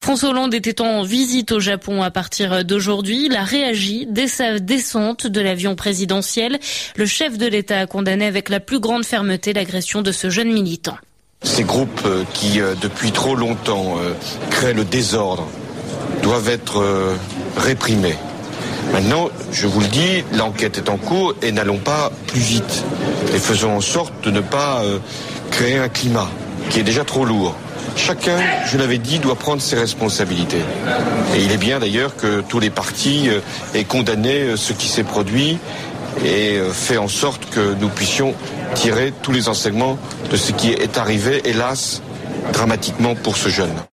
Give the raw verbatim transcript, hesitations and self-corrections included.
François Hollande était en visite au Japon à partir d'aujourd'hui. Il a réagi dès sa descente de l'avion présidentiel. Le chef de l'État a condamné avec la plus grande fermeté l'agression de ce jeune militant. Ces groupes qui, depuis trop longtemps, créent le désordre doivent être réprimés. Maintenant, je vous le dis, l'enquête est en cours et n'allons pas plus vite. Et faisons en sorte de ne pas créer un climat qui est déjà trop lourd. Chacun, je l'avais dit, doit prendre ses responsabilités. Et il est bien d'ailleurs que tous les partis aient condamné ce qui s'est produit et fait en sorte que nous puissions tirer tous les enseignements de ce qui est arrivé, hélas, dramatiquement pour ce jeune.